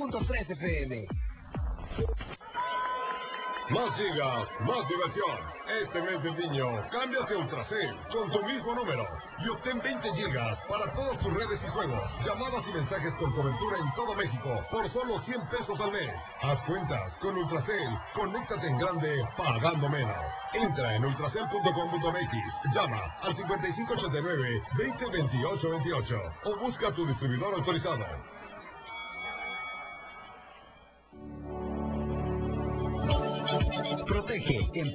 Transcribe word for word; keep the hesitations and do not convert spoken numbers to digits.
punto tres F M. Más gigas, más diversión. Este mes de niño, cámbiate a Ultracel con tu mismo número y obtén veinte gigas para todas tus redes y juegos, llamadas y mensajes con cobertura en todo México por solo cien pesos al mes. Haz cuentas con Ultracel, conéctate en grande pagando menos. Entra en ultracel punto com punto m x, llama al cincuenta y cinco ochenta y nueve, veinte veintiocho veintiocho o busca a tu distribuidor autorizado. Protege en